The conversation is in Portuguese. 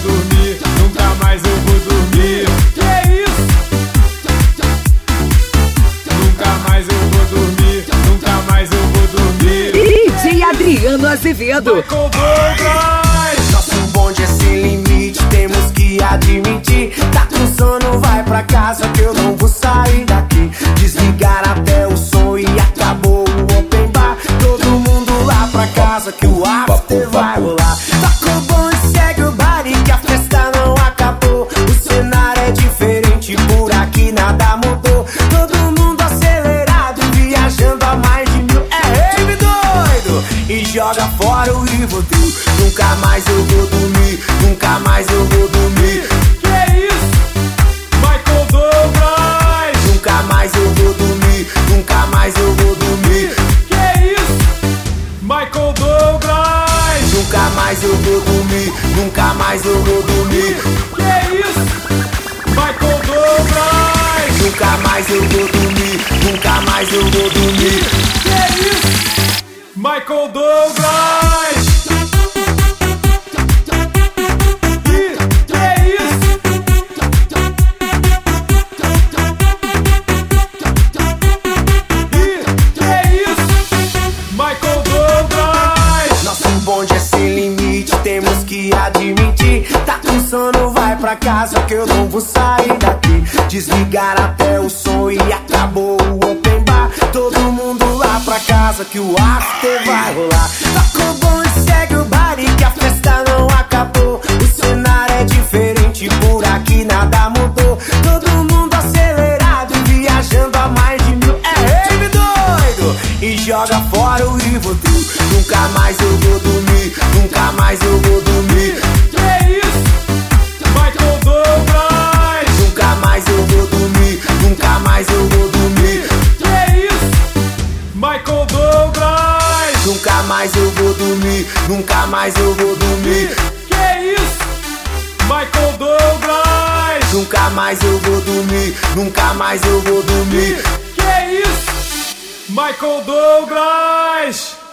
dormir, nunca mais eu vou dormir. Que isso? Nunca mais eu vou dormir, nunca mais eu vou dormir. DJ Adriano Azevedo. Michael Douglas. Nosso bonde é sem limite, temos que admitir. Tá com sono, vai pra casa que eu não vou sair daqui. Desligar até o som e acabou o open bar. Todo mundo lá pra casa que o after vai rolar. Toca o bonde, segue o baile que a festa não acabou. O cenário é diferente, por aqui nada mudou. Todo mundo acelerado, viajando a mais de 1000. É rave doido! E joga fora o Rivotril. Nunca mais eu vou dormir, nunca mais eu vou dormir. Que isso? Michael Douglas. Nunca mais eu vou dormir, nunca mais eu vou dormir. Que isso? Michael Douglas. Nunca mais eu vou dormir, nunca mais eu vou dormir. Que isso? Michael Douglas. Nunca mais eu vou dormir, nunca mais eu vou dormir. Que isso? Michael Douglas. Que isso? Que isso? Michael Douglas. Nosso bonde é sem limite, temos que admitir. Tá com sono, vai pra casa que eu não vou sair daqui. Desligar até o som e acabou o open bar. Todo mundo lá pra casa que o after vai rolar. Toca o bonde, segue o baile que a festa não acabou. O cenário é diferente, por aqui nada mudou. Todo mundo acelerado, viajando a mais de 1000. É rave doido! E joga fora o Rivotril. Nunca mais eu vou dormir, nunca mais eu vou dormir. Que isso? Michael Douglas. Nunca mais eu vou dormir, nunca mais eu vou dormir. Que isso? Michael Douglas. Nunca mais eu vou dormir, nunca mais eu vou dormir. Que isso? Michael Douglas. Nunca mais eu vou dormir, nunca mais eu vou dormir. Que isso? Michael Douglas.